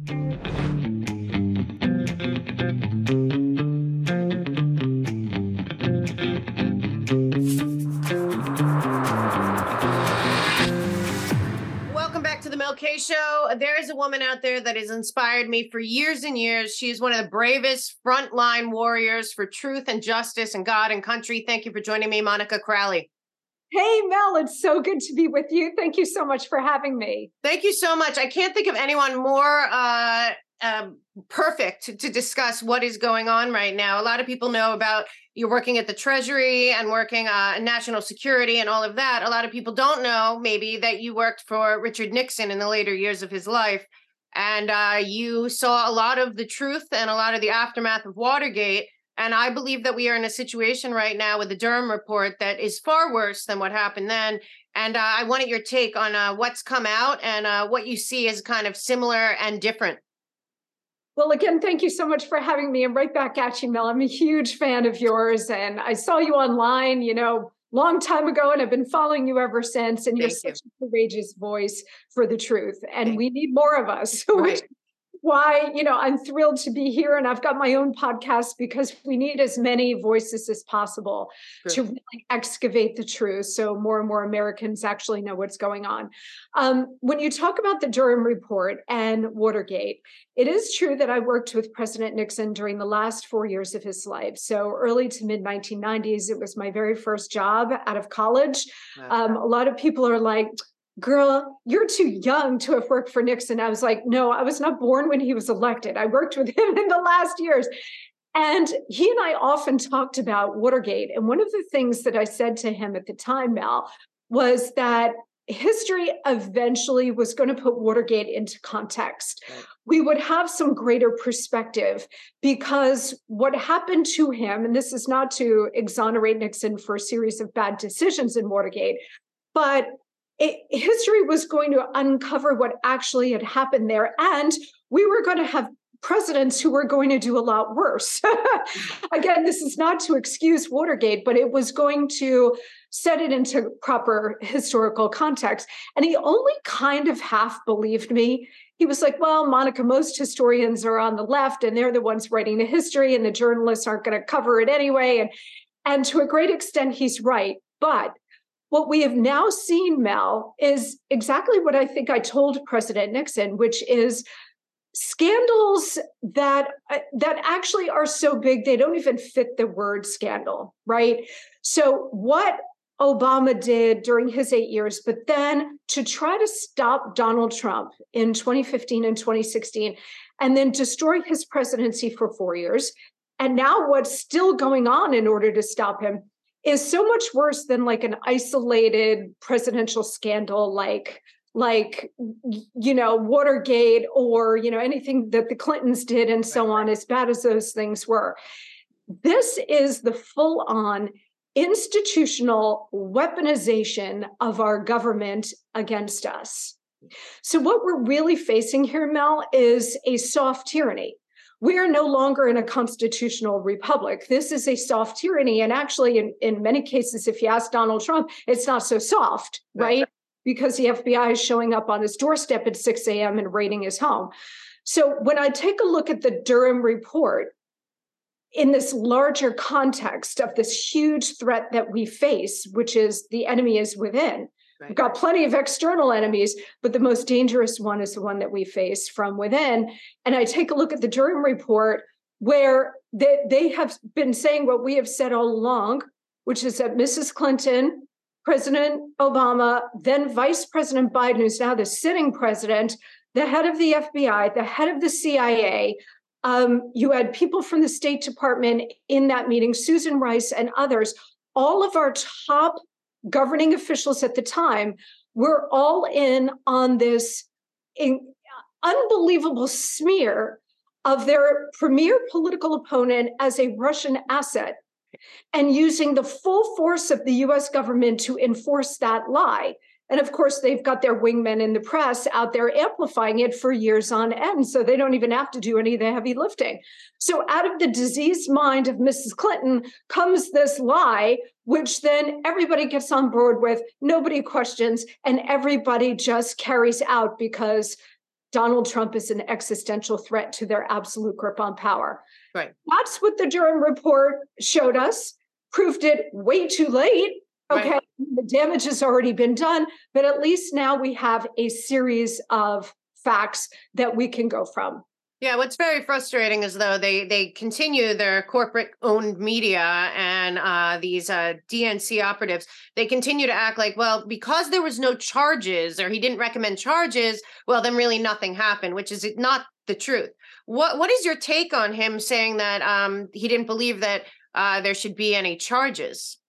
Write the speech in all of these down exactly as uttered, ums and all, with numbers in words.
Welcome back to the Mel K Show. There is a woman out there that has inspired me for years and years. She is one of the bravest frontline warriors for truth and justice and God and country. Thank you for joining me, Monica Crowley. Hey, Mel, it's so good to be with you. Thank you so much for having me. Thank you so much. I can't think of anyone more uh, uh, perfect to, to discuss what is going on right now. A lot of people know about you're working at the Treasury and working uh, in national security and all of that. A lot of people don't know maybe that you worked for Richard Nixon in the later years of his life. And uh, you saw a lot of the truth and a lot of the aftermath of Watergate. And I believe that we are in a situation right now with the Durham report that is far worse than what happened then. And uh, I wanted your take on uh, what's come out and uh, what you see as kind of similar and different. Well, again, thank you so much for having me. I'm right back at you, Mel. I'm a huge fan of yours. And I saw you online, you know, long time ago, and I've been following you ever since. And you're Thank such you. a courageous voice for the truth. And Thank we need more of us. Right. Why, you know, I'm thrilled to be here, and I've got my own podcast because we need as many voices as possible True. to really excavate the truth so more and more Americans actually know what's going on. Um, when you talk about the Durham report and Watergate, it is true that I worked with President Nixon during the last four years of his life. So early to mid nineteen nineties, it was my very first job out of college. Wow. Um, a lot of people are like, girl, you're too young to have worked for Nixon. I was like, no, I was not born when he was elected. I worked with him in the last years. And he and I often talked about Watergate. And one of the things that I said to him at the time, Mel, was that history eventually was going to put Watergate into context. Right. We would have some greater perspective because what happened to him, and this is not to exonerate Nixon for a series of bad decisions in Watergate, but It, history was going to uncover what actually had happened there. And we were going to have presidents who were going to do a lot worse. Again, this is not to excuse Watergate, but it was going to set it into proper historical context. And he only kind of half believed me. He was like, well, Monica, most historians are on the left and they're the ones writing the history and the journalists aren't going to cover it anyway. And, and to a great extent, he's right. But what we have now seen, Mel, is exactly what I think I told President Nixon, which is scandals that, uh, that actually are so big, they don't even fit the word scandal, right? So what Obama did during his eight years, but then to try to stop Donald Trump in twenty fifteen and twenty sixteen, and then destroy his presidency for four years, and now what's still going on in order to stop him, is so much worse than like an isolated presidential scandal like, like, you know, Watergate or, you know, anything that the Clintons did and so on, as bad as those things were. This is the full-on institutional weaponization of our government against us. So what we're really facing here, Mel, is a soft tyranny. We are no longer in a constitutional republic. This is a soft tyranny. And actually, in, in many cases, if you ask Donald Trump, it's not so soft, right? right? Because the F B I is showing up on his doorstep at six a.m. and raiding his home. So when I take a look at the Durham report, in this larger context of this huge threat that we face, which is the enemy is within, right. We've got plenty of external enemies, but the most dangerous one is the one that we face from within. And I take a look at the Durham report where they, they have been saying what we have said all along, which is that Missus Clinton, President Obama, then Vice President Biden, who's now the sitting president, the head of the F B I, the head of the C I A, um, you had people from the State Department in that meeting, Susan Rice and others, all of our top governing officials at the time were all in on this in, unbelievable smear of their premier political opponent as a Russian asset and using the full force of the U S government to enforce that lie. And of course, they've got their wingmen in the press out there amplifying it for years on end, so they don't even have to do any of the heavy lifting. So out of the diseased mind of Missus Clinton comes this lie, which then everybody gets on board with, nobody questions, and everybody just carries out because Donald Trump is an existential threat to their absolute grip on power. Right. That's what the Durham report showed us, proved it way too late. Okay, right. The damage has already been done, but at least now we have a series of facts that we can go from. Yeah, what's very frustrating is though they they continue their corporate owned media and uh, these uh, D N C operatives. They continue to act like, well, because there was no charges or he didn't recommend charges, well, then really nothing happened, which is not the truth. What what is your take on him saying that um, he didn't believe that uh, there should be any charges?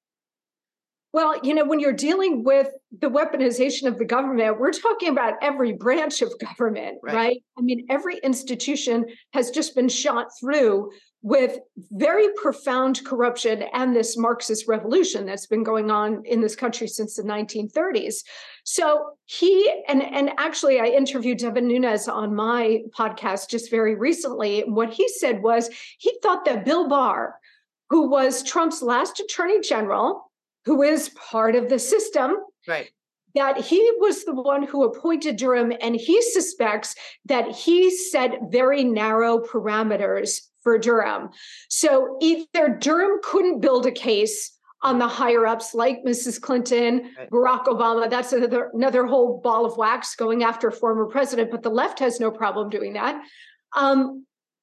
Well, you know, when you're dealing with the weaponization of the government, we're talking about every branch of government, right? right? I mean, every institution has just been shot through with very profound corruption and this Marxist revolution that's been going on in this country since the nineteen thirties. So he, and, and actually I interviewed Devin Nunes on my podcast just very recently. What he said was he thought that Bill Barr, who was Trump's last attorney general, who is part of the system, right, that he was the one who appointed Durham, and he suspects that he set very narrow parameters for Durham. So either Durham couldn't build a case on the higher ups like Missus Clinton, right. Barack Obama, that's another, another whole ball of wax going after a former president, but the left has no problem doing that. Um,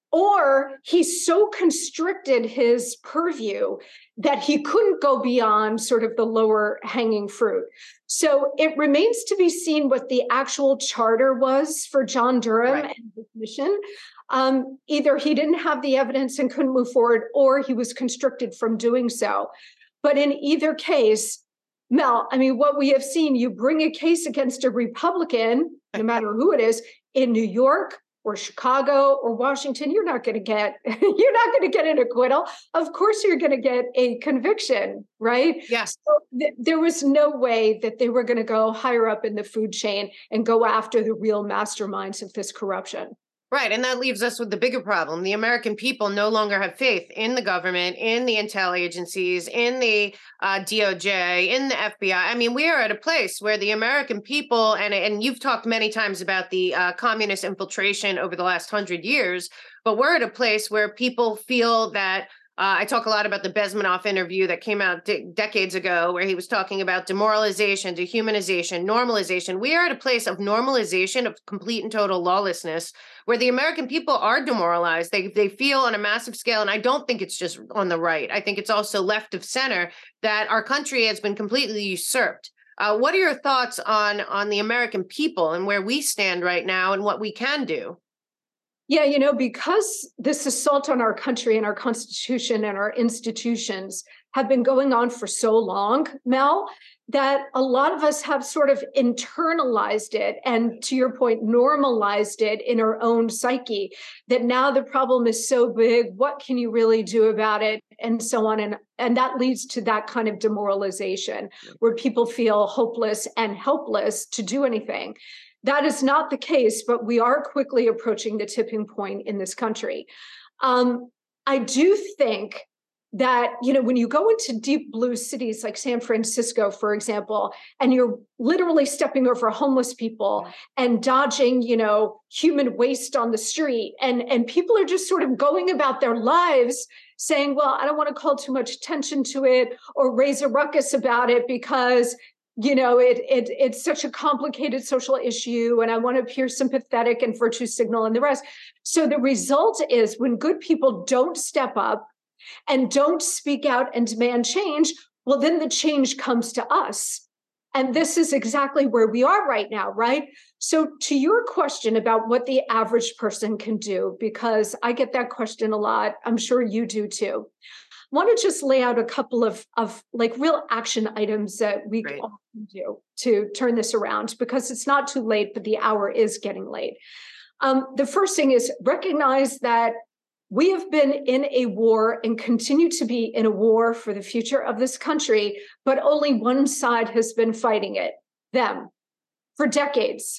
Or he so constricted his purview that he couldn't go beyond sort of the lower hanging fruit. So it remains to be seen what the actual charter was for John Durham right. and his mission. Um, either he didn't have the evidence and couldn't move forward, or he was constricted from doing so. But in either case, Mel, I mean, what we have seen, you bring a case against a Republican, no matter who it is, in New York, or Chicago or Washington, you're not going to get, you're not going to get an acquittal. Of course, you're going to get a conviction, right? Yes. So th- there was no way that they were going to go higher up in the food chain and go after the real masterminds of this corruption. Right. And that leaves us with the bigger problem. The American people no longer have faith in the government, in the intel agencies, in the uh, D O J, in the F B I. I mean, we are at a place where the American people, and, and you've talked many times about the uh, communist infiltration over the last hundred years, but we're at a place where people feel that Uh, I talk a lot about the Bezmenov interview that came out de- decades ago, where he was talking about demoralization, dehumanization, normalization. We are at a place of normalization of complete and total lawlessness, where the American people are demoralized. They they feel on a massive scale, and I don't think it's just on the right. I think it's also left of center, that our country has been completely usurped. Uh, what are your thoughts on on the American people and where we stand right now and what we can do? Yeah, you know, because this assault on our country and our Constitution and our institutions have been going on for so long, Mel, that a lot of us have sort of internalized it and, to your point, normalized it in our own psyche, that now the problem is so big, what can you really do about it, and so on. And, and that leads to that kind of demoralization where people feel hopeless and helpless to do anything. That is not the case, but we are quickly approaching the tipping point in this country. Um, I do think that, you know, when you go into deep blue cities like San Francisco, for example, and you're literally stepping over homeless people and dodging, you know, human waste on the street, and, and people are just sort of going about their lives saying, well, I don't want to call too much attention to it or raise a ruckus about it because you know, it, it it's such a complicated social issue, and I want to appear sympathetic and virtue signal and the rest. So the result is when good people don't step up and don't speak out and demand change, well, then the change comes to us. And this is exactly where we are right now, right? So to your question about what the average person can do, because I get that question a lot, I'm sure you do too. I want to just lay out a couple of, of like real action items that we Great. all can do to turn this around, because it's not too late, but the hour is getting late. Um, the first thing is recognize that we have been in a war and continue to be in a war for the future of this country, but only one side has been fighting it, them, for decades.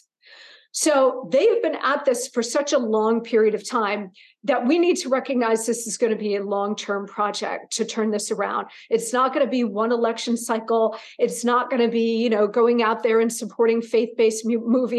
So they have been at this for such a long period of time that we need to recognize this is going to be a long-term project to turn this around. It's not going to be one election cycle. It's not going to be, you know, going out there and supporting faith-based mu- movies.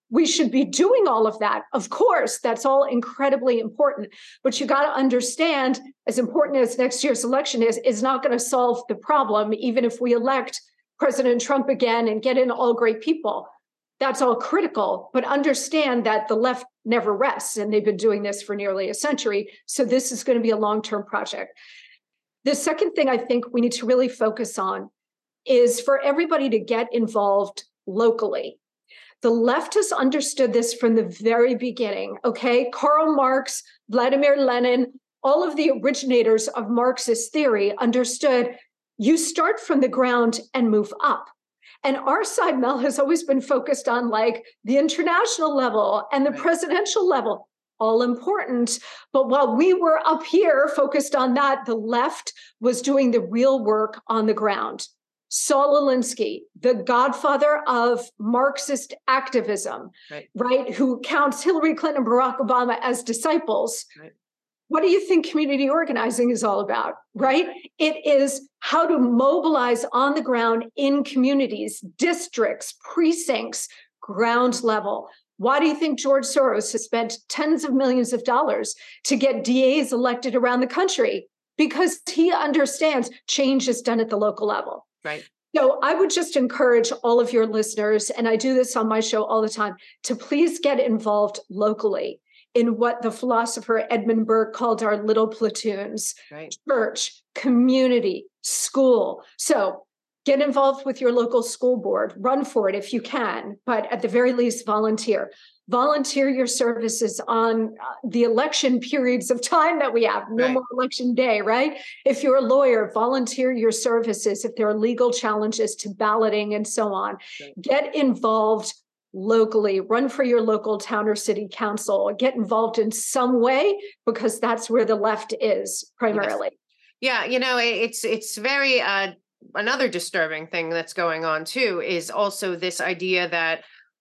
we should be doing all of that. Of course, that's all incredibly important. But you got to understand, as important as next year's election is, is not going to solve the problem, even if we elect President Trump again and get in all great people. That's all critical. But understand that the left never rests, and they've been doing this for nearly a century. So this is going to be a long-term project. The second thing I think we need to really focus on is for everybody to get involved locally. The left has understood this from the very beginning, okay? Karl Marx, Vladimir Lenin, all of the originators of Marxist theory understood you start from the ground and move up. And our side, Mel, has always been focused on like the international level and the presidential level, all important. But while we were up here focused on that, the left was doing the real work on the ground. Saul Alinsky, the godfather of Marxist activism, right, right who counts Hillary Clinton and Barack Obama as disciples. Right. What do you think community organizing is all about, right? It is how to mobilize on the ground in communities, districts, precincts, ground level. Why do you think George Soros has spent tens of millions of dollars to get D As elected around the country? Because he understands change is done at the local level. Right. So I would just encourage all of your listeners, and I do this on my show all the time, to please get involved locally in what the philosopher Edmund Burke called our little platoons, right. Church, community, school. So get involved with your local school board, run for it if you can, but at the very least, volunteer. Volunteer your services on the election periods of time that we have. No right. more election day, right? If you're a lawyer, volunteer your services. If there are legal challenges to balloting and so on, right. get involved locally. Run for your local town or city council. Get involved in some way, because that's where the left is primarily. Yes. Yeah, you know, it's it's very uh, another disturbing thing that's going on too is also this idea that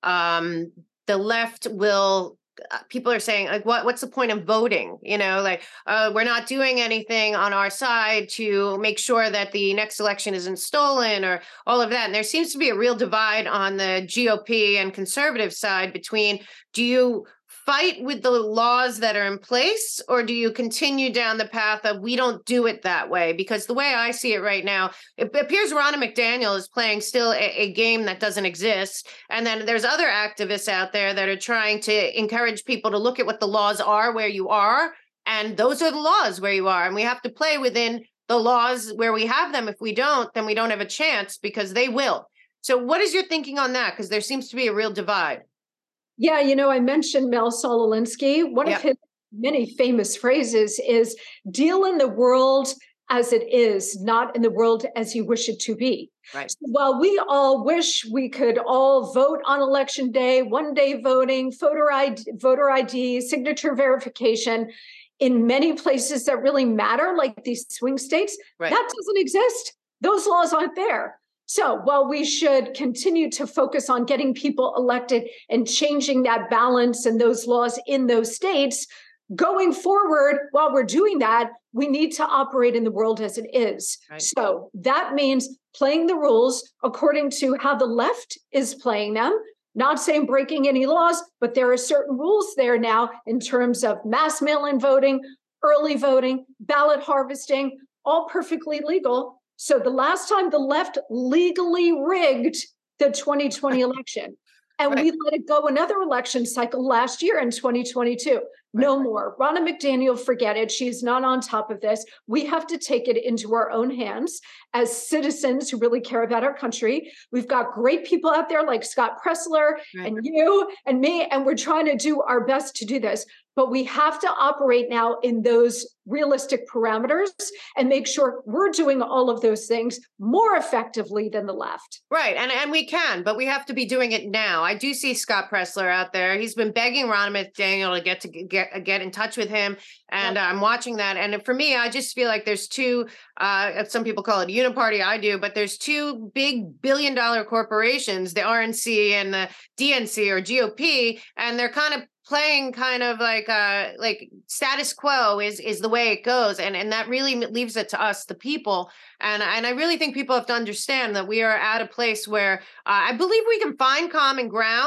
um, the left will, uh, people are saying, like, what, what's the point of voting? You know, like, uh, we're not doing anything on our side to make sure that the next election isn't stolen or all of that. And there seems to be a real divide on the G O P and conservative side between, do you fight with the laws that are in place, or do you continue down the path of we don't do it that way? Because the way I see it right now, it appears Ronna McDaniel is playing still a, a game that doesn't exist. And then there's other activists out there that are trying to encourage people to look at what the laws are where you are. And those are the laws where you are. And we have to play within the laws where we have them. If we don't, then we don't have a chance, because they will. So what is your thinking on that? Because there seems to be a real divide. Yeah, you know, I mentioned Mel Saul Alinsky. One yep. of his many famous phrases is, deal in the world as it is, not in the world as you wish it to be. Right. So while we all wish we could all vote on election day, one day voting, voter I D, voter I D, signature verification, in many places that really matter, like these swing states, right. that doesn't exist. Those laws aren't there. So while we should continue to focus on getting people elected and changing that balance and those laws in those states, going forward, while we're doing that, we need to operate in the world as it is. Right. So that means playing the rules according to how the left is playing them, not saying breaking any laws, but there are certain rules there now in terms of mass mail-in voting, early voting, ballot harvesting, all perfectly legal. So the last time the left legally rigged the twenty twenty election, and right. we let it go another election cycle last year in twenty twenty-two. No right. more. Ronna McDaniel, forget it. She's not on top of this. We have to take it into our own hands as citizens who really care about our country. We've got great people out there like Scott Presler right. and you and me, and we're trying to do our best to do this. But we have to operate now in those realistic parameters and make sure we're doing all of those things more effectively than the left. Right. And, and we can, but we have to be doing it now. I do see Scott Presler out there. He's been begging Ronna McDaniel to get to get, get in touch with him. And yep. I'm watching that. And for me, I just feel like there's two, uh, some people call it uniparty, I do, but there's two big billion dollar corporations, the R N C and the D N C or G O P, and they're kind of playing kind of like uh like status quo is is the way it goes, and and that really leaves it to us, the people. And and I really think people have to understand that we are at a place where uh, I believe we can find common ground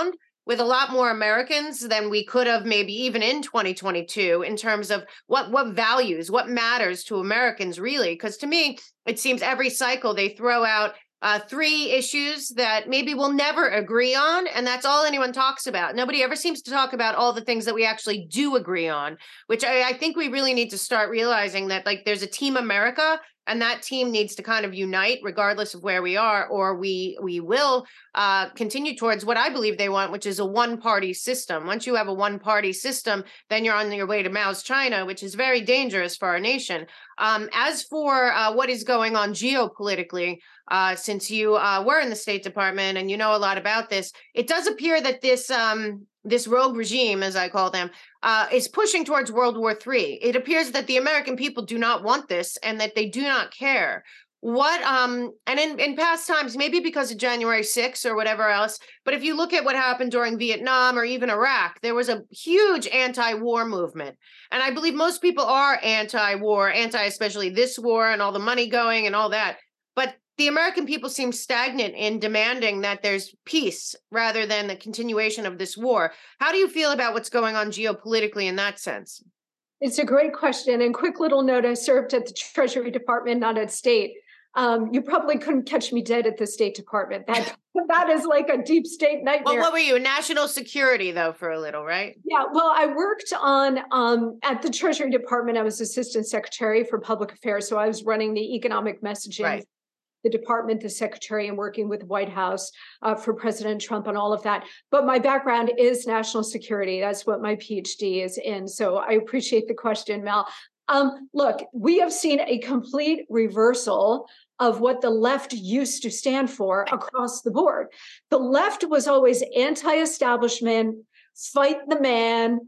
with a lot more Americans than we could have maybe even in twenty twenty-two in terms of what what values, what matters to Americans really. Because to me, it seems every cycle they throw out uh, three issues that maybe we'll never agree on, and that's all anyone talks about. Nobody ever seems to talk about all the things that we actually do agree on, which I, I think we really need to start realizing that like there's a Team America, and that team needs to kind of unite regardless of where we are, or we we will uh, continue towards what I believe they want, which is a one-party system. Once you have a one-party system, then you're on your way to Mao's China, which is very dangerous for our nation. Um, as for uh, what is going on geopolitically, uh, since you uh, were in the State Department and you know a lot about this, it does appear that this um, this rogue regime, as I call them, uh, is pushing towards World War Three. It appears that the American people do not want this and that they do not care. What, um, and in, in past times, maybe because of January sixth or whatever else, but if you look at what happened during Vietnam or even Iraq, there was a huge anti-war movement. And I believe most people are anti-war, anti especially this war and all the money going and all that. But the American people seem stagnant in demanding that there's peace rather than the continuation of this war. How do you feel about what's going on geopolitically in that sense? It's a great question. And quick little note, I served at the Treasury Department, not at State. Um, you probably couldn't catch me dead at the State Department. That that is like a deep state nightmare. Well, what were you? National security, though, for a little, right? Yeah. Well, I worked on um, at the Treasury Department. I was Assistant Secretary for Public Affairs, so I was running the economic messaging. Right. The department, the secretary, and working with the White House uh, for President Trump and all of that. But my background is national security. That's what my PhD is in. So I appreciate the question, Mel. Um, look, we have seen a complete reversal of what the left used to stand for across the board. The left was always anti-establishment, fight the man,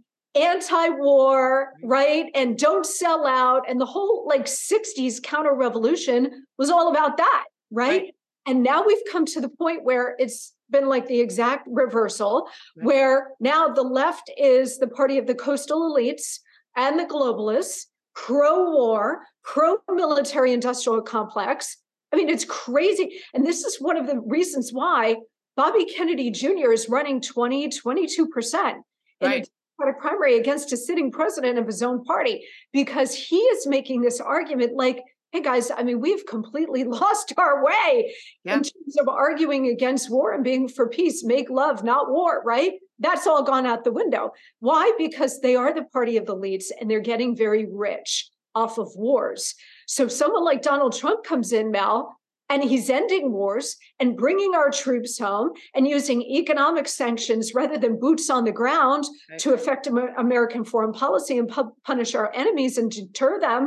anti-war, right? And don't sell out. And the whole like sixties counter-revolution was all about that, right? right? And now we've come to the point where it's been like the exact reversal, right. Where now the left is the party of the coastal elites and the globalists, pro-war, pro-military industrial complex. I mean, it's crazy. And this is one of the reasons why Bobby Kennedy Junior is running twenty, twenty-two percent in right. a primary against a sitting president of his own party, because he is making this argument like, hey guys, I mean, we've completely lost our way yeah. in terms of arguing against war and being for peace, make love, not war, right? That's all gone out the window. Why? Because they are the party of the elites and they're getting very rich off of wars. So someone like Donald Trump comes in, Mel, and he's ending wars and bringing our troops home and using economic sanctions rather than boots on the ground right. to affect American foreign policy and pu- punish our enemies and deter them.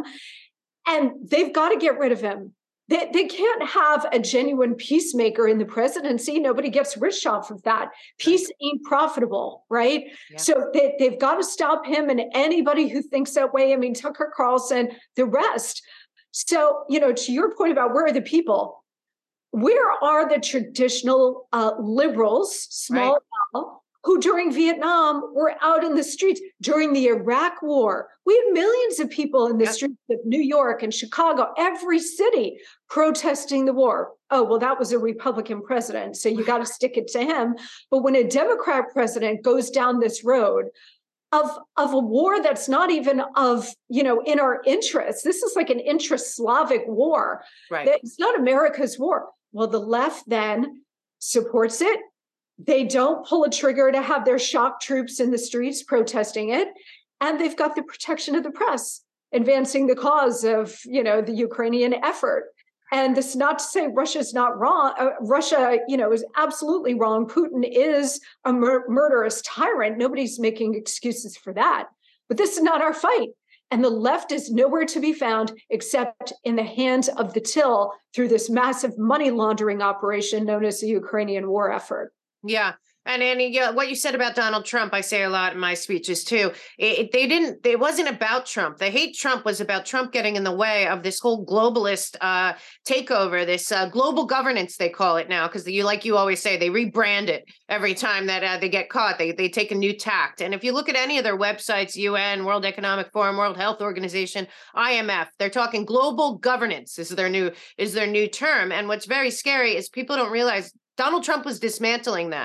And they've got to get rid of him. They, they can't have a genuine peacemaker in the presidency. Nobody gets rich off of that. Peace ain't profitable, right? Yeah. So they, they've got to stop him and anybody who thinks that way. I mean, Tucker Carlson, the rest. So, you know, to your point about where are the people, where are the traditional uh, liberals, small right. L, who during Vietnam were out in the streets? During the Iraq War, we had millions of people in the yep. streets of New York and Chicago, every city protesting the war. Oh, well, that was a Republican president, so you got to stick it to him. But when a Democrat president goes down this road of, of a war that's not even of, you know, in our interests, this is like an intra-Slavic war. Right. It's not America's war. Well, the left then supports it. They don't pull a trigger to have their shock troops in the streets protesting it. And they've got the protection of the press, advancing the cause of, you know, the Ukrainian effort. And this is not to say Russia's not wrong. Uh, Russia, you know, is absolutely wrong. Putin is a mur- murderous tyrant. Nobody's making excuses for that. But this is not our fight. And the left is nowhere to be found except in the hands of the till through this massive money laundering operation known as the Ukrainian war effort. Yeah. And Annie, yeah, what you said about Donald Trump, I say a lot in my speeches too. It, it, they didn't, it wasn't about Trump. The hate Trump was about Trump getting in the way of this whole globalist uh, takeover, this uh, global governance, they call it now, because you, like you always say, they rebrand it every time that uh, they get caught. They they take a new tact. And if you look at any of their websites, U N, World Economic Forum, World Health Organization, I M F, they're talking global governance is their new is their new term. And what's very scary is people don't realize Donald Trump was dismantling that.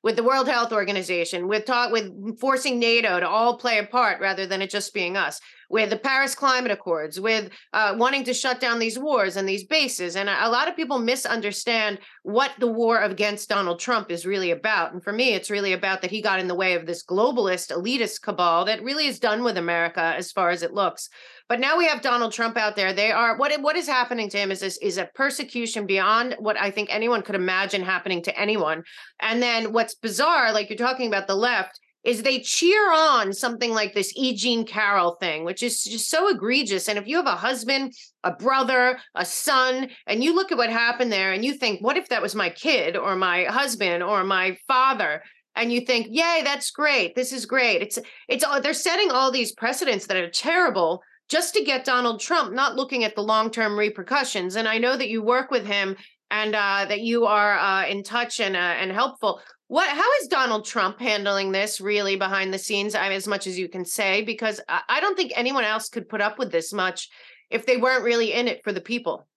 with the World Health Organization, with talk, with forcing NATO to all play a part rather than it just being us, with the Paris Climate Accords, with uh, wanting to shut down these wars and these bases. And a, a lot of people misunderstand what the war against Donald Trump is really about. And for me, it's really about that he got in the way of this globalist, elitist cabal that really is done with America as far as it looks. But now we have Donald Trump out there. They are what what is happening to him is this is a persecution beyond what I think anyone could imagine happening to anyone. And then what's bizarre, like you're talking about the left, is they cheer on something like this E. Jean Carroll thing, which is just so egregious. And if you have a husband, a brother, a son, and you look at what happened there and you think, what if that was my kid or my husband or my father? And you think, yay, that's great. This is great. It's it's they're setting all these precedents that are terrible just to get Donald Trump, not looking at the long-term repercussions. And I know that you work with him and uh, that you are uh, in touch and uh, and helpful. What? How is Donald Trump handling this really behind the scenes, I mean, as much as you can say? Because I, I don't think anyone else could put up with this much if they weren't really in it for the people.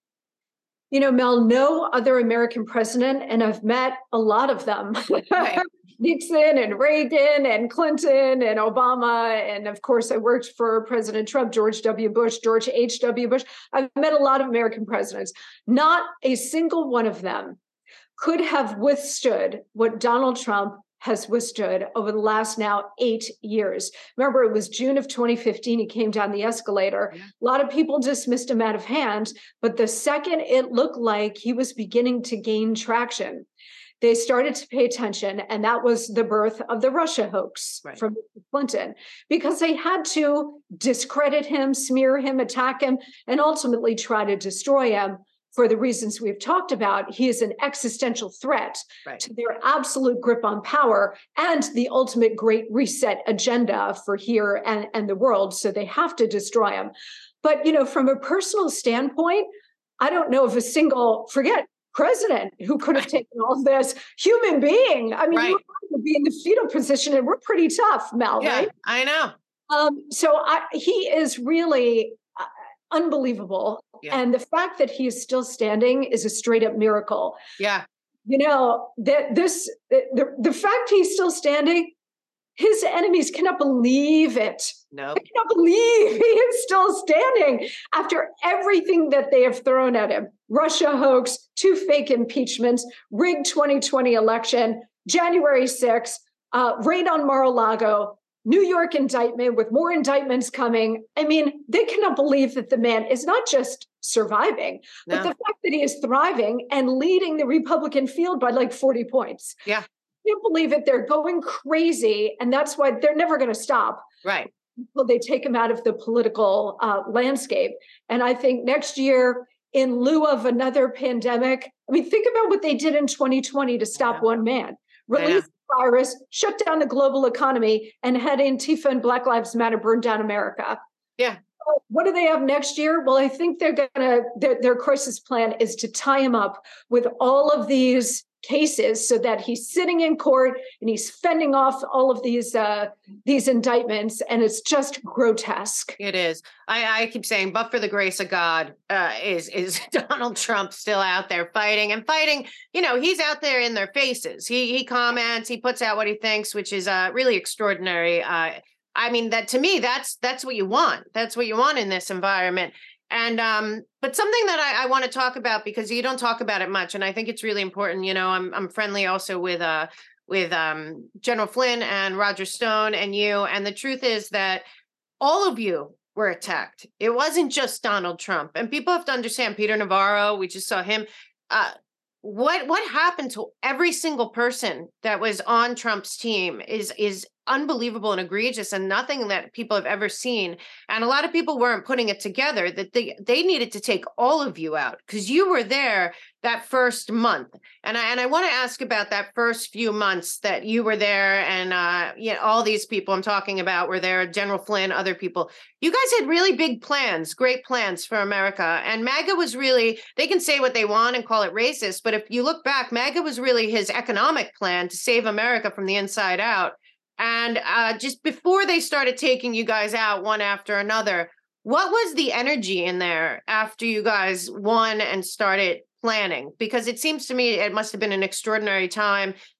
You know, Mel, no other American president, and I've met a lot of them. Right. Nixon and Reagan and Clinton and Obama. And of course, I worked for President Trump, George W. Bush, George H W. Bush. I've met a lot of American presidents. Not a single one of them could have withstood what Donald Trump has withstood over the last now eight years. Remember, it was June of twenty fifteen. He came down the escalator. Yeah. A lot of people dismissed him out of hand. But the second it looked like he was beginning to gain traction, they started to pay attention, and that was the birth of the Russia hoax right. from Clinton, because they had to discredit him, smear him, attack him, and ultimately try to destroy him for the reasons we've talked about. He is an existential threat right. to their absolute grip on power and the ultimate great reset agenda for here and, and the world, so they have to destroy him. But, you know, from a personal standpoint, I don't know of a single, forget president who could have taken all this, human being. I mean, right. you have to be in the fetal position, and we're pretty tough, Mel, yeah, right? I know. Um, so I, he is really uh, unbelievable. Yeah. And the fact that he is still standing is a straight up miracle. Yeah. You know, that this, the, the fact he's still standing, his enemies cannot believe it. No, I cannot believe he is still standing after everything that they have thrown at him. Russia hoax, two fake impeachments, rigged twenty twenty election, January sixth, uh, raid on Mar-a-Lago, New York indictment with more indictments coming. I mean, they cannot believe that the man is not just surviving, no. but the fact that he is thriving and leading the Republican field by like forty points. Yeah. I can't believe it. They're going crazy. And that's why they're never going to stop. Right. Until they take him out of the political uh, landscape. And I think next year, in lieu of another pandemic, I mean, think about what they did in twenty twenty to stop one man. Release the virus, shut down the global economy, and had Antifa and Black Lives Matter burn down America. Yeah. So what do they have next year? Well, I think they're going to, their, their crisis plan is to tie him up with all of these cases so that he's sitting in court and he's fending off all of these uh, these indictments, and it's just grotesque. It is. I, I keep saying, but for the grace of God, uh, is is Donald Trump still out there fighting and fighting? You know, he's out there in their faces. He he comments, he puts out what he thinks, which is uh, really extraordinary. Uh, I mean, that to me, that's that's what you want. That's what you want in this environment. And um, but something that I, I want to talk about, because you don't talk about it much, and I think it's really important. You know, I'm I'm friendly also with uh with um, General Flynn and Roger Stone and you. And the truth is that all of you were attacked. It wasn't just Donald Trump. And people have to understand, Peter Navarro, we just saw him. Uh, what what happened to every single person that was on Trump's team is is unbelievable and egregious, and nothing that people have ever seen. And a lot of people weren't putting it together that they, they needed to take all of you out, because you were there that first month. And I and I want to ask about that first few months that you were there, and uh, you know, all these people I'm talking about were there, General Flynn, other people. You guys had really big plans, great plans for America. And MAGA was really, they can say what they want and call it racist, but if you look back, MAGA was really his economic plan to save America from the inside out. And uh, just before they started taking you guys out one after another, what was the energy in there after you guys won and started planning? Because it seems to me it must have been an extraordinary time.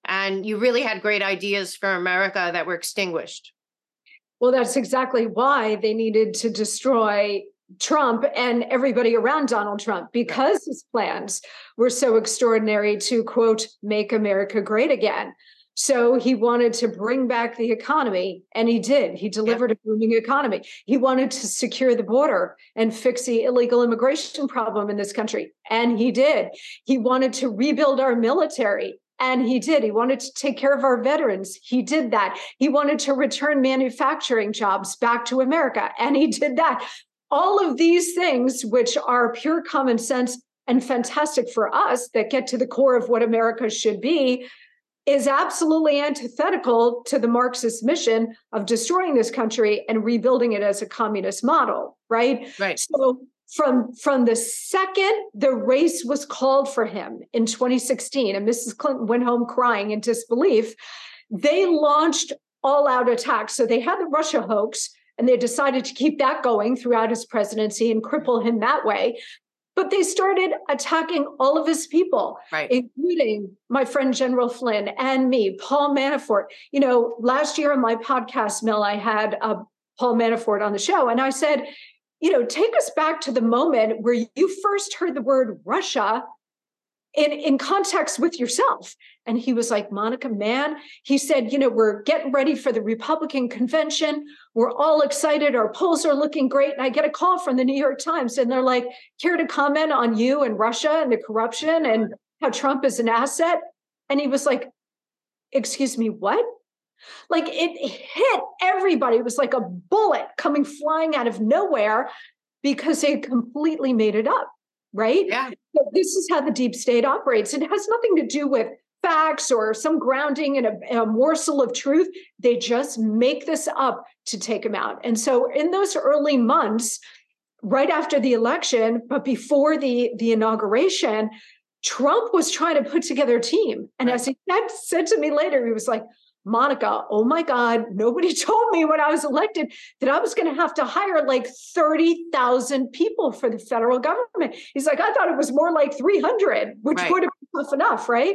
and you really had great ideas for America that were extinguished. Well, that's exactly why they needed to destroy Trump and everybody around Donald Trump, because his plans were so extraordinary to, quote, make America great again. So he wanted to bring back the economy, and he did. He delivered yep. a booming economy. He wanted to secure the border and fix the illegal immigration problem in this country, and he did. He wanted to rebuild our military, and he did. He wanted to take care of our veterans. He did that. He wanted to return manufacturing jobs back to America, and he did that. All of these things, which are pure common sense and fantastic for us, that get to the core of what America should be, is absolutely antithetical to the Marxist mission of destroying this country and rebuilding it as a communist model, right? Right. So from, from the second the race was called for him in twenty sixteen, and Missus Clinton went home crying in disbelief, they launched all-out attacks. So they had the Russia hoax, and they decided to keep that going throughout his presidency and cripple him that way. But they started attacking all of his people, right. including my friend General Flynn and me, Paul Manafort. You know, last year on my podcast, Mel, I had uh, Paul Manafort on the show, and I said, you know, take us back to the moment where you first heard the word Russia in, in context with yourself. And he was like, Monica, man, he said, you know, we're getting ready for the Republican convention. We're all excited. Our polls are looking great. And I get a call from the New York Times, and they're like, care to comment on you and Russia and the corruption and how Trump is an asset? And he was like, excuse me, what? Like, it hit everybody. It was like a bullet coming flying out of nowhere because they completely made it up. Right? Yeah. So this is how the deep state operates. It has nothing to do with facts or some grounding in a, a morsel of truth. They just make this up to take him out. And so in those early months, right after the election, but before the, the inauguration, Trump was trying to put together a team. And right. as he said, said to me later, he was like, Monica, oh my God, nobody told me when I was elected that I was going to have to hire like thirty thousand people for the federal government. He's like, I thought it was more like three hundred, which right. would have been tough enough, right?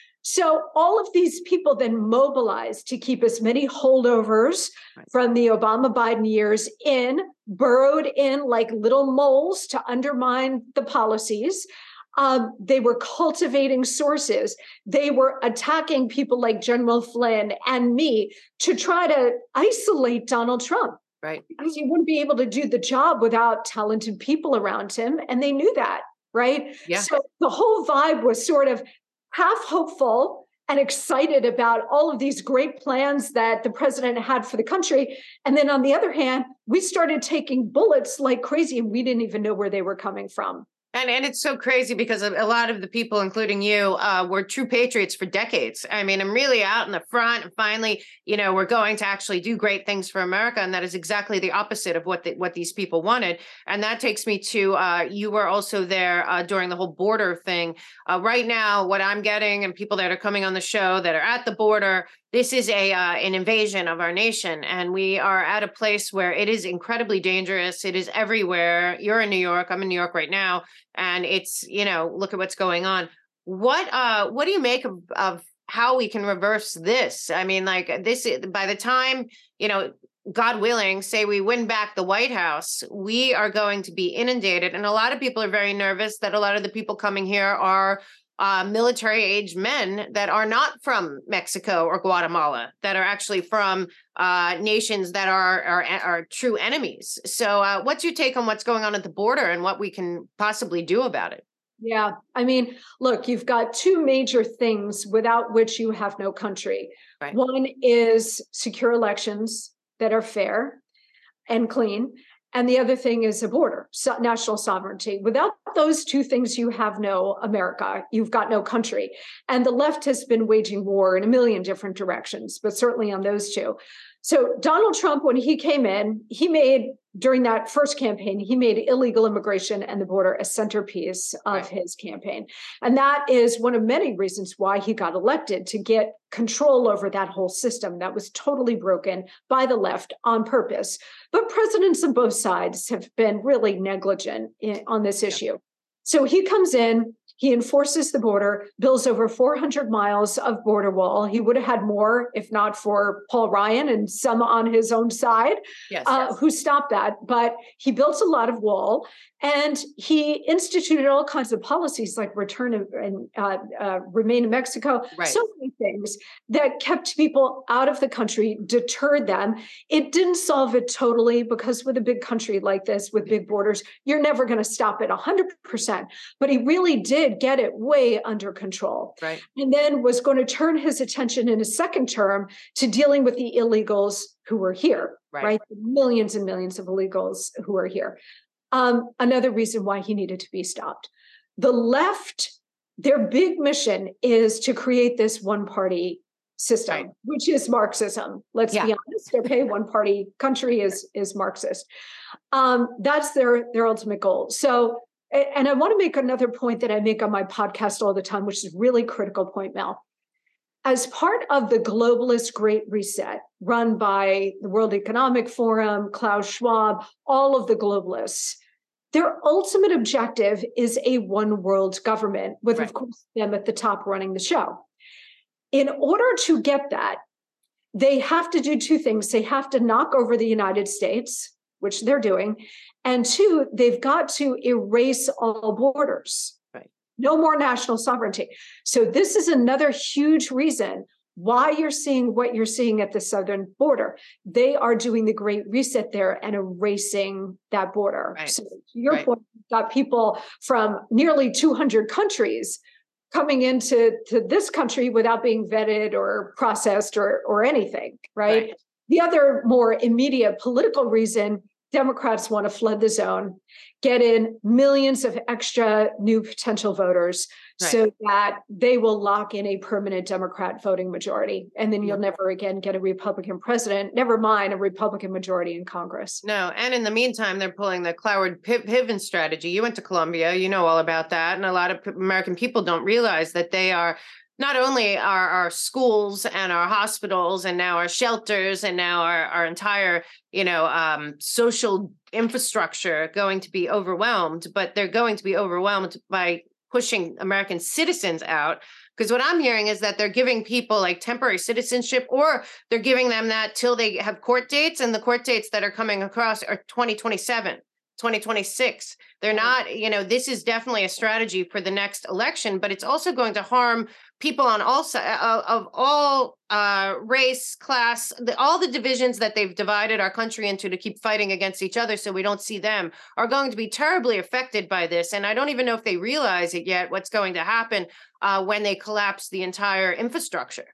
So all of these people then mobilized to keep as many holdovers right. from the Obama-Biden years in, burrowed in like little moles to undermine the policies. Um, they were cultivating sources. They were attacking people like General Flynn and me to try to isolate Donald Trump. Right. Because he wouldn't be able to do the job without talented people around him. And they knew that, right? Yeah. So the whole vibe was sort of half hopeful and excited about all of these great plans that the president had for the country. And then on the other hand, we started taking bullets like crazy, and we didn't even know where they were coming from. And and it's so crazy because a lot of the people, including you, uh, were true patriots for decades. I mean, I'm really out in the front, and finally, you know, we're going to actually do great things for America, and that is exactly the opposite of what the, what these people wanted. And that takes me to uh, you were also there uh, during the whole border thing. Uh, right now, what I'm getting, and people that are coming on the show that are at the border, this is a uh, an invasion of our nation, and we are at a place where it is incredibly dangerous. It is everywhere. You're in New York. I'm in New York right now, and it's, you know, look at what's going on. What uh, what do you make of, of how we can reverse this? I mean, like this, by the time, you know, God willing, say we win back the White House, we are going to be inundated, and a lot of people are very nervous that a lot of the people coming here are Uh, military-age men that are not from Mexico or Guatemala, that are actually from uh, nations that are, are are true enemies. So, uh, what's your take on what's going on at the border and what we can possibly do about it? Yeah, I mean, look, you've got two major things without which you have no country. Right. One is secure elections that are fair and clean. And the other thing is a border, so national sovereignty. Without those two things, you have no America. You've got no country. And the left has been waging war in a million different directions, but certainly on those two. So Donald Trump, when he came in, he made, during that first campaign, he made illegal immigration and the border a centerpiece of right. his campaign. And that is one of many reasons why he got elected, to get control over that whole system that was totally broken by the left on purpose. But presidents on both sides have been really negligent in, on this issue. So he comes in, He enforces the border, builds over four hundred miles of border wall. He would have had more if not for Paul Ryan and some on his own side, yes, uh, yes. who stopped that. But he built a lot of wall, and he instituted all kinds of policies like return and uh, uh, remain in Mexico, right. so many things that kept people out of the country, deterred them. It didn't solve it totally, because with a big country like this, with big borders, you're never going to stop it one hundred percent. But he really did get it way under control. Right. And then was going to turn his attention in his second term to dealing with the illegals who were here, right? right? Millions and millions of illegals who are here. Um, another reason why he needed to be stopped. The left, their big mission is to create this one-party system, right, which is Marxism. Let's yeah. be honest. Okay, one-party country is is Marxist. Um, that's their their ultimate goal. So, and I want to make another point that I make on my podcast all the time, which is a really critical point, Mel. As part of the globalist Great Reset run by the World Economic Forum, Klaus Schwab, all of the globalists, their ultimate objective is a one world government with, right, of course, them at the top running the show. In order to get that, they have to do two things. They have to knock over the United States, which they're doing. And two, they've got to erase all borders. Right. No more national sovereignty. So this is another huge reason why you're seeing what you're seeing at the southern border. They are doing the Great Reset there and erasing that border. Right. So to your right. point, you've got people from nearly two hundred countries coming into to this country without being vetted or processed or, or anything, right? right? The other more immediate political reason, Democrats want to flood the zone, get in millions of extra new potential voters, right, so that they will lock in a permanent Democrat voting majority. And then you'll never again get a Republican president, never mind a Republican majority in Congress. No, and in the meantime, they're pulling the Cloward-Piven strategy. You went to Columbia, you know all about that. And a lot of American people don't realize that they are not only are our schools and our hospitals and now our shelters and now our, our entire, you know, um, social infrastructure going to be overwhelmed, but they're going to be overwhelmed by pushing American citizens out. Because what I'm hearing is that they're giving people like temporary citizenship, or they're giving them that till they have court dates, and the court dates that are coming across are twenty twenty-seven. twenty twenty-six. They're not, you know, this is definitely a strategy for the next election, but it's also going to harm people on all uh, of all uh, race, class, the, all the divisions that they've divided our country into to keep fighting against each other so we don't see them are going to be terribly affected by this. And I don't even know if they realize it yet, what's going to happen uh, when they collapse the entire infrastructure.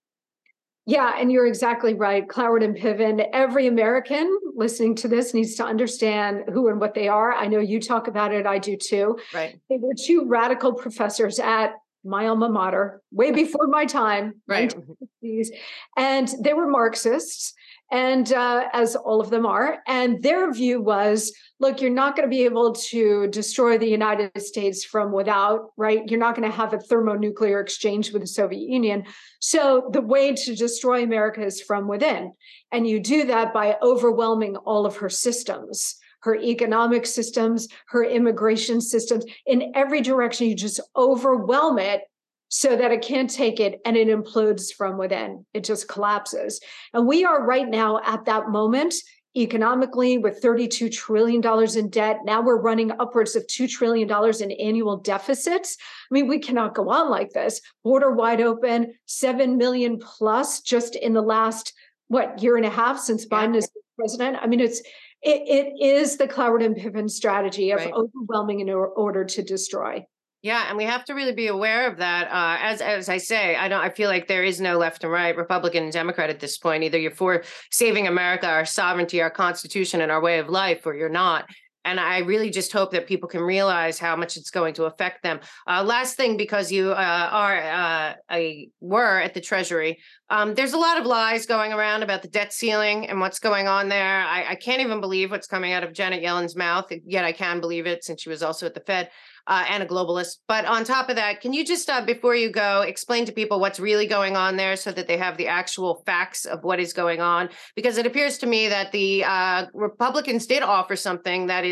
Yeah, and you're exactly right. Cloward and Piven, every American listening to this needs to understand who and what they are. I know you talk about it. I do too. Right. They were two radical professors at my alma mater, way before my time, right? nineteen sixties, and they were Marxists, and uh, as all of them are. And their view was, look, you're not going to be able to destroy the United States from without, right? You're not going to have a thermonuclear exchange with the Soviet Union. So the way to destroy America is from within. And you do that by overwhelming all of her systems, her economic systems, her immigration systems. In every direction, you just overwhelm it so that it can't take it, and it implodes from within. It just collapses. And we are right now at that moment economically with thirty-two trillion dollars in debt. Now we're running upwards of two trillion dollars in annual deficits. I mean, we cannot go on like this. Border wide open, seven million plus just in the last, what, year and a half since Biden yeah. is president. I mean, it's it, it is the Cloward and Piven strategy of right. overwhelming in order to destroy. Yeah, and we have to really be aware of that. Uh, as as I say, I don't. I feel like there is no left and right, Republican and Democrat at this point. Either you're for saving America, our sovereignty, our Constitution, and our way of life, or you're not. And I really just hope that people can realize how much it's going to affect them. Uh, last thing, because you uh, are uh, a were at the Treasury, um, there's a lot of lies going around about the debt ceiling and what's going on there. I, I can't even believe what's coming out of Janet Yellen's mouth. Yet I can believe it, since she was also at the Fed. Uh, and a globalist. But on top of that, can you just, uh, before you go, explain to people what's really going on there so that they have the actual facts of what is going on? Because it appears to me that the uh, Republicans did offer something that is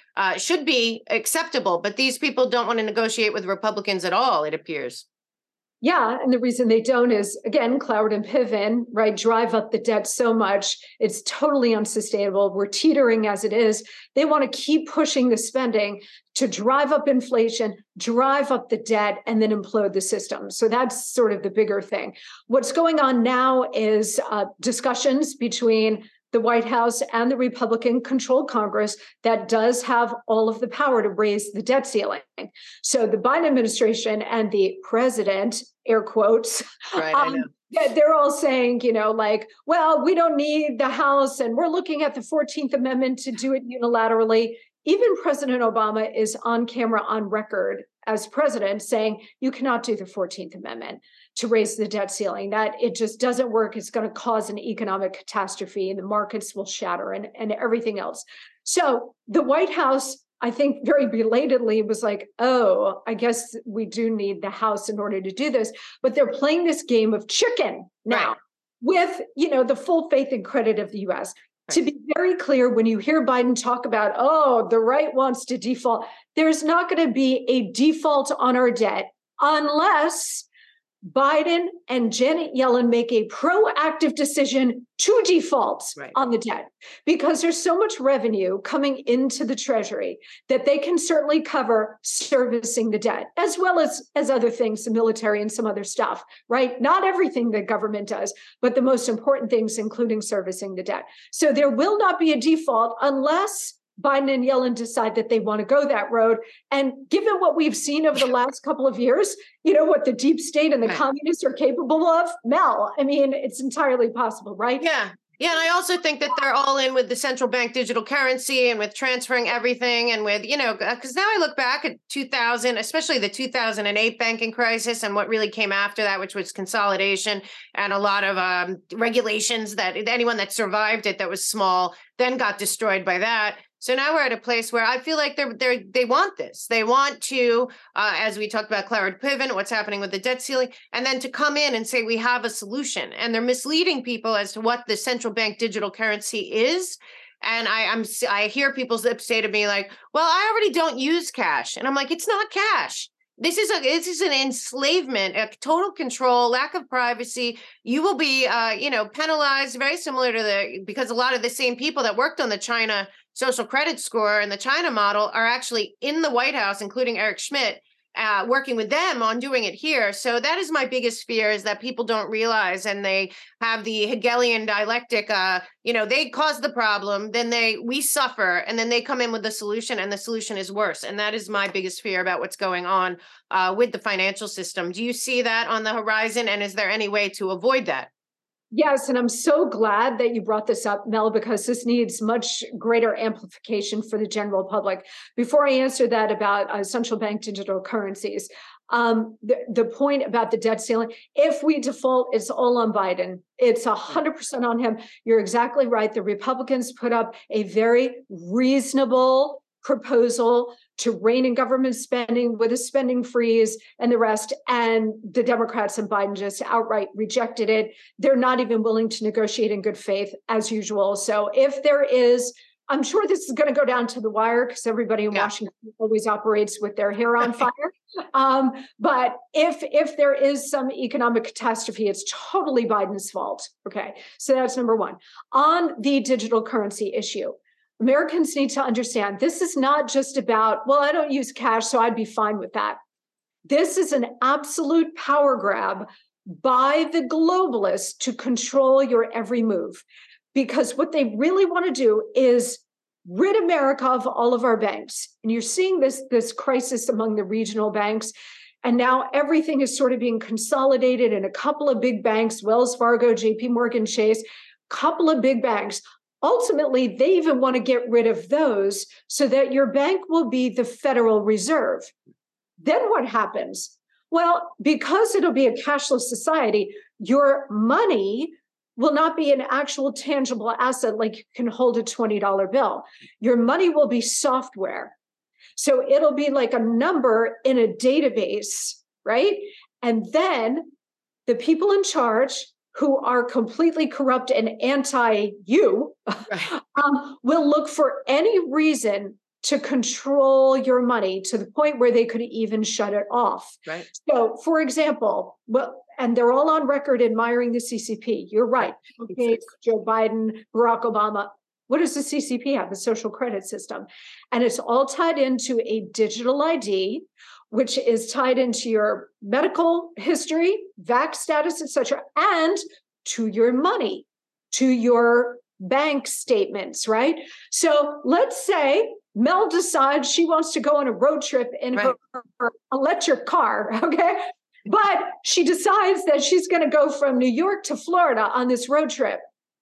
uh, should be acceptable. But these people don't want to negotiate with Republicans at all, it appears. Yeah, and the reason they don't is, again, Cloward and Piven, right, drive up the debt so much. It's totally unsustainable. We're teetering as it is. They want to keep pushing the spending to drive up inflation, drive up the debt, and then implode the system. So that's sort of the bigger thing. What's going on now is uh, discussions between the White House and the Republican-controlled Congress that does have all of the power to raise the debt ceiling. So the Biden administration and the president, air quotes, right, um, I know. they're all saying, you know, like, well, we don't need the House, and we're looking at the fourteenth Amendment to do it unilaterally. Even President Obama is on camera, on record as president, saying you cannot do the fourteenth Amendment to raise the debt ceiling, that it just doesn't work. It's going to cause an economic catastrophe and the markets will shatter and, and everything else. So the White House, I think very belatedly was like, oh, I guess we do need the House in order to do this. But they're playing this game of chicken now, right, with, you know, the full faith and credit of the U S. Right. To be very clear, when you hear Biden talk about, oh, the right wants to default, there's not going to be a default on our debt unless Biden and Janet Yellen make a proactive decision to default right. on the debt, because there's so much revenue coming into the Treasury that they can certainly cover servicing the debt, as well as, as other things, the military and some other stuff, right? Not everything the government does, but the most important things, including servicing the debt. So there will not be a default unless Biden and Yellen decide that they want to go that road. And given what we've seen over the last couple of years, you know, what the deep state and the right. communists are capable of, Mel, I mean, it's entirely possible, right? Yeah. Yeah. And I also think that they're all in with the central bank digital currency and with transferring everything and with, you know, because now I look back at two thousand, especially the two thousand eight banking crisis and what really came after that, which was consolidation and a lot of um, regulations that anyone that survived it that was small then got destroyed by that. So now we're at a place where I feel like they're they they want this. They want to, uh, as we talked about Cloward Piven, what's happening with the debt ceiling, and then to come in and say we have a solution. And they're misleading people as to what the central bank digital currency is. And I, I'm I hear people's lips say to me like, "Well, I already don't use cash," and I'm like, "It's not cash. This is a this is an enslavement, a total control, lack of privacy. You will be, uh, you know, penalized very similar to the because a lot of the same people that worked on the China social credit score and the China model are actually in the White House, including Eric Schmidt, uh, working with them on doing it here. So that is my biggest fear, is that people don't realize, and they have the Hegelian dialectic. Uh, you know, they cause the problem, then they we suffer, and then they come in with the solution, and the solution is worse. And that is my biggest fear about what's going on uh, with the financial system. Do you see that on the horizon? And is there any way to avoid that? Yes, and I'm so glad that you brought this up, Mel, because this needs much greater amplification for the general public. Before I answer that about uh, central bank digital currencies, um, the, the point about the debt ceiling, if we default, it's all on Biden. It's one hundred percent on him. You're exactly right. The Republicans put up a very reasonable proposal to rein in government spending with a spending freeze and the rest. And the Democrats and Biden just outright rejected it. They're not even willing to negotiate in good faith, as usual. So if there is, I'm sure this is going to go down to the wire, because everybody in yeah. Washington always operates with their hair on fire. um, but if if there is some economic catastrophe, it's totally Biden's fault. Okay, so that's number one. On the digital currency issue, Americans need to understand this is not just about, well, I don't use cash, so I'd be fine with that. This is an absolute power grab by the globalists to control your every move. Because what they really want to do is rid America of all of our banks. And you're seeing this, this crisis among the regional banks. And now everything is sort of being consolidated in a couple of big banks, Wells Fargo, J P Morgan Chase, couple of big banks. Ultimately, they even want to get rid of those so that your bank will be the Federal Reserve. Then what happens? Well, because it'll be a cashless society, your money will not be an actual tangible asset like you can hold a twenty dollar bill. Your money will be software. So it'll be like a number in a database, right? And then the people in charge, who are completely corrupt and anti-you, right. um, will look for any reason to control your money to the point where they could even shut it off. Right. So, for example, well, and they're all on record admiring the C C P. You're right. Okay, Joe Biden, Barack Obama. What does the C C P have? The social credit system. And it's all tied into a digital I D, which is tied into your medical history, vax status, et cetera, and to your money, to your bank statements, right? So let's say Mel decides she wants to go on a road trip in right. her, her electric car, okay? But she decides that she's going to go from New York to Florida on this road trip.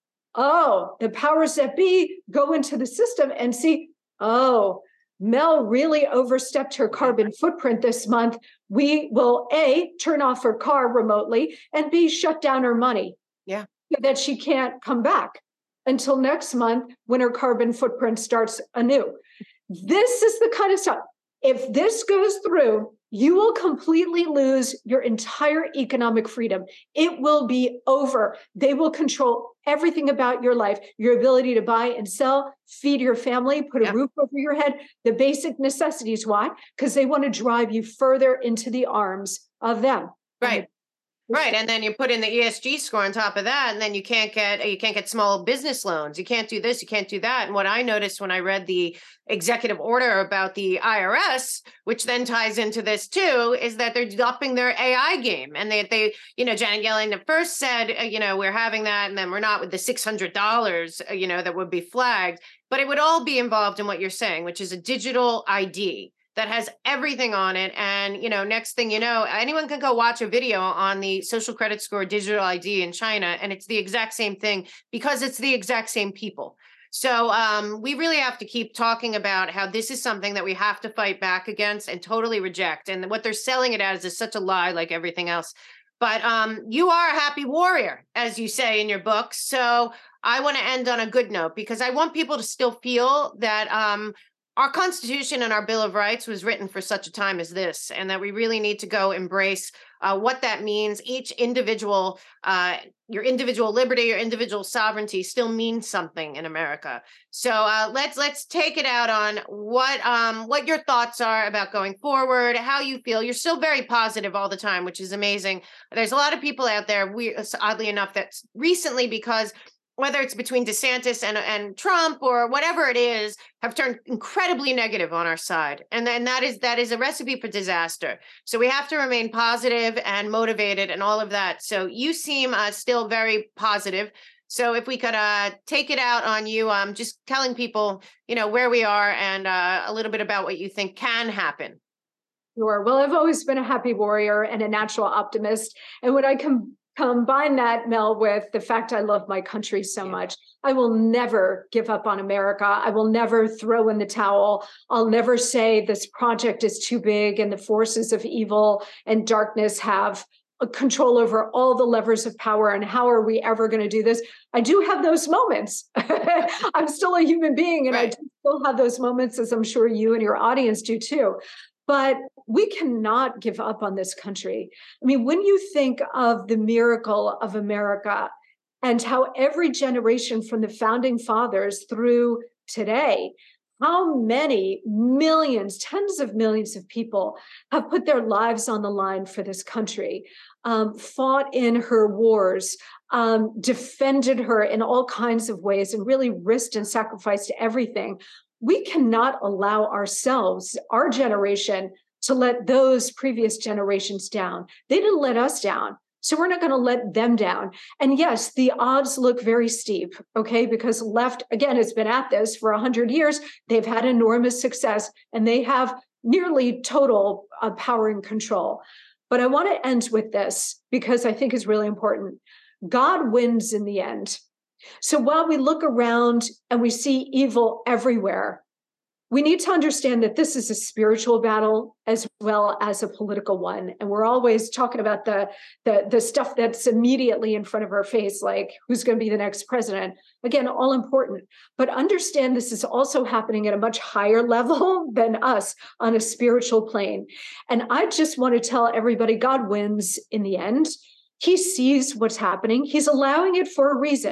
Oh, the powers that be go into the system and see, oh, Mel really overstepped her carbon footprint this month. We will A, turn off her car remotely, and B, shut down her money. Yeah. So that she can't come back until next month when her carbon footprint starts anew. This is the kind of stuff. If this goes through, you will completely lose your entire economic freedom. It will be over. They will control everything about your life, your ability to buy and sell, feed your family, put a yep. roof over your head, the basic necessities. Why? Because they want to drive you further into the arms of them. Right. Right. And then you put in the E S G score on top of that, and then you can't get you can't get small business loans. You can't do this. You can't do that. And what I noticed when I read the executive order about the I R S, which then ties into this too, is that they're upping their A I game. And they, they you know, Janet Yellen at first said, uh, you know, we're having that, and then we're not with the six hundred dollars, uh, you know, that would be flagged. But it would all be involved in what you're saying, which is a digital I D that has everything on it. And, you know, next thing you know, anyone can go watch a video on the social credit score digital I D in China, and it's the exact same thing because it's the exact same people. So um, we really have to keep talking about how this is something that we have to fight back against and totally reject. And what they're selling it as is such a lie, like everything else. But um, you are a happy warrior, as you say in your book. So I want to end on a good note, because I want people to still feel that um, our Constitution and our Bill of Rights was written for such a time as this, and that we really need to go embrace uh, what that means. Each individual, uh, your individual liberty, your individual sovereignty still means something in America. So uh, let's let's take it out on what um, what your thoughts are about going forward, how you feel. You're still very positive all the time, which is amazing. There's a lot of people out there, we, oddly enough, that's recently, because whether it's between DeSantis and, and Trump or whatever it is, have turned incredibly negative on our side. And then that is that is a recipe for disaster. So we have to remain positive and motivated and all of that. So you seem uh, still very positive. So if we could uh, take it out on you, um, just telling people, you know, where we are and uh, a little bit about what you think can happen. Sure. Well, I've always been a happy warrior and a natural optimist. And when I come combine that, Mel, with the fact I love my country so yeah. much, I will never give up on America. I will never throw in the towel. I'll never say this project is too big and the forces of evil and darkness have a control over all the levers of power, and how are we ever going to do this? I do have those moments. I'm still a human being, and right. I do still have those moments, as I'm sure you and your audience do too. But we cannot give up on this country. I mean, when you think of the miracle of America and how every generation from the founding fathers through today, how many millions, tens of millions of people have put their lives on the line for this country, um, fought in her wars, um, defended her in all kinds of ways, and really risked and sacrificed everything. We cannot allow ourselves, our generation, to let those previous generations down. They didn't let us down, so we're not going to let them down. And yes, the odds look very steep, okay, because left, again, has been at this for one hundred years. They've had enormous success, and they have nearly total uh, power and control. But I want to end with this, because I think it's really important. God wins in the end. So while we look around and we see evil everywhere, we need to understand that this is a spiritual battle as well as a political one. And we're always talking about the, the, the stuff that's immediately in front of our face, like who's going to be the next president. Again, all important. But understand this is also happening at a much higher level than us, on a spiritual plane. And I just want to tell everybody, God wins in the end. He sees what's happening. He's allowing it for a reason.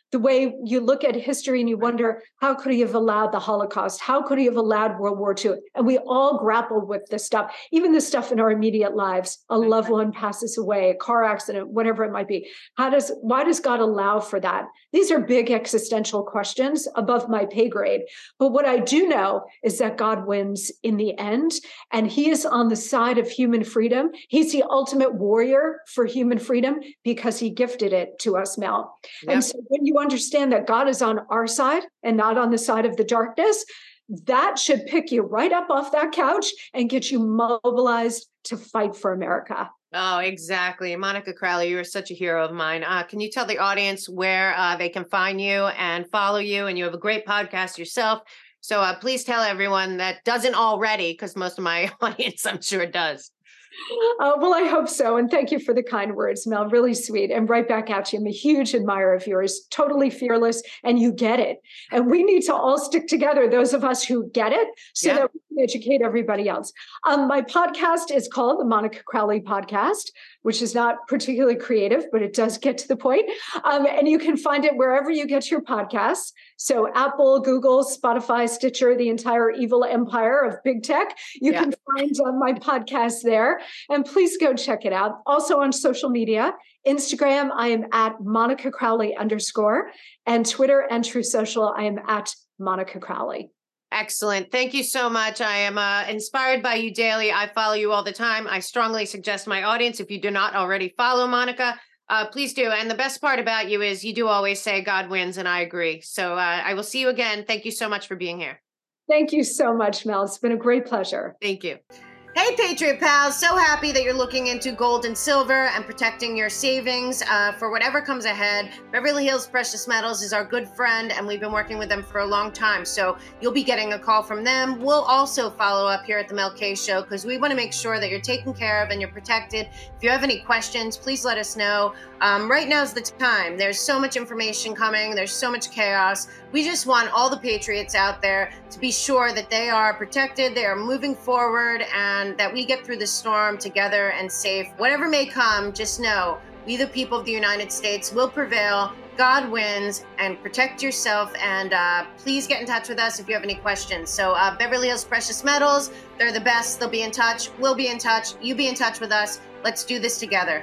the way you look at history and you wonder, how could he have allowed the Holocaust? How could he have allowed World War Two? And we all grappled with this stuff, even the stuff in our immediate lives. A loved one passes away, a car accident, whatever it might be. How does, why does God allow for that? These are big existential questions above my pay grade. But what I do know is that God wins in the end, and he is on the side of human freedom. He's the ultimate warrior for human freedom because he gifted it to us, Mel. Yep. And so when you understand that God is on our side and not on the side of the darkness, that should pick you right up off that couch and get you mobilized to fight for America. Oh, exactly. Monica Crowley, you are such a hero of mine. Uh, can you tell the audience where uh, they can find you and follow you? And you have a great podcast yourself. So uh, please tell everyone that doesn't already, because most of my audience, I'm sure, does. Uh, well, I hope so. And thank you for the kind words, Mel. Really sweet. And right back at you. I'm a huge admirer of yours, totally fearless, and you get it. And we need to all stick together, those of us who get it, so yeah. that we can educate everybody else. Um, my podcast is called the Monica Crowley Podcast, which is not particularly creative, but it does get to the point. Um, and you can find it wherever you get your podcasts. So Apple, Google, Spotify, Stitcher, the entire evil empire of big tech. You yeah. can find uh, my podcast there. And please go check it out. Also on social media, Instagram, I am at Monica Crowley underscore, and Twitter and True Social, I am at Monica Crowley. Excellent. Thank you so much. I am uh, inspired by you daily. I follow you all the time. I strongly suggest my audience, if you do not already follow Monica, uh, please do. And the best part about you is you do always say God wins, and I agree. So uh, I will see you again. Thank you so much for being here. Thank you so much, Mel. It's been a great pleasure. Thank you. Hey, Patriot Pals. So happy that you're looking into gold and silver and protecting your savings uh, for whatever comes ahead. Beverly Hills Precious Metals is our good friend, and we've been working with them for a long time. So you'll be getting a call from them. We'll also follow up here at the Mel K Show because we want to make sure that you're taken care of and you're protected. If you have any questions, please let us know. Um, right now's the time. There's so much information coming. There's so much chaos. We just want all the Patriots out there to be sure that they are protected, they are moving forward, and that we get through the storm together and safe. Whatever may come, just know we, the people of the United States, will prevail. God wins, and protect yourself. And uh, please get in touch with us if you have any questions. So uh, Beverly Hills Precious Metals, they're the best. They'll be in touch. We'll be in touch. You be in touch with us. Let's do this together.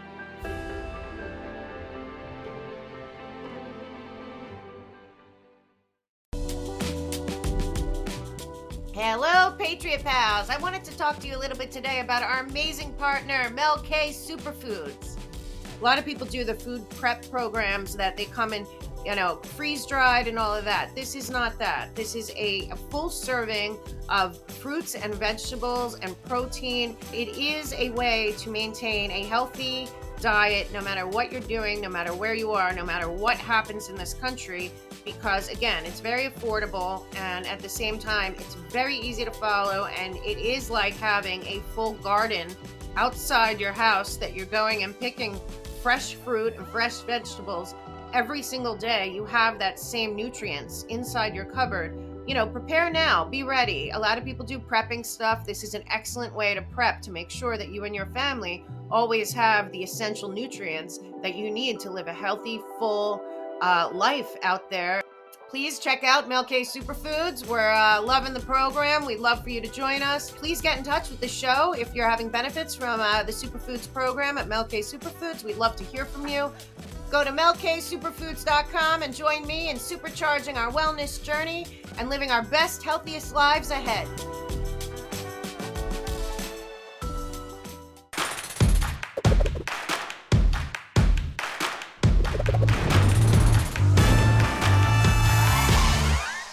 Hello, Patriot Pals. I wanted to talk to you a little bit today about our amazing partner, Mel K Superfoods. A lot of people do the food prep programs that they come in, you know, freeze-dried and all of that. This is not that. This is a, a full serving of fruits and vegetables and protein. It is a way to maintain a healthy diet no matter what you're doing, no matter where you are, no matter what happens in this country. Because again, it's very affordable, and at the same time, it's very easy to follow, and it is like having a full garden outside your house that you're going and picking fresh fruit and fresh vegetables every single day. You have that same nutrients inside your cupboard. You know, prepare now, be ready. A lot of people do prepping stuff. This is an excellent way to prep to make sure that you and your family always have the essential nutrients that you need to live a healthy, full uh, life out there. Please check out Mel K Superfoods. We're uh, loving the program. We'd love for you to join us. Please get in touch with the show if you're having benefits from uh, the Superfoods program at Mel K Superfoods. We'd love to hear from you. Go to mel k superfoods dot com and join me in supercharging our wellness journey and living our best, healthiest lives ahead.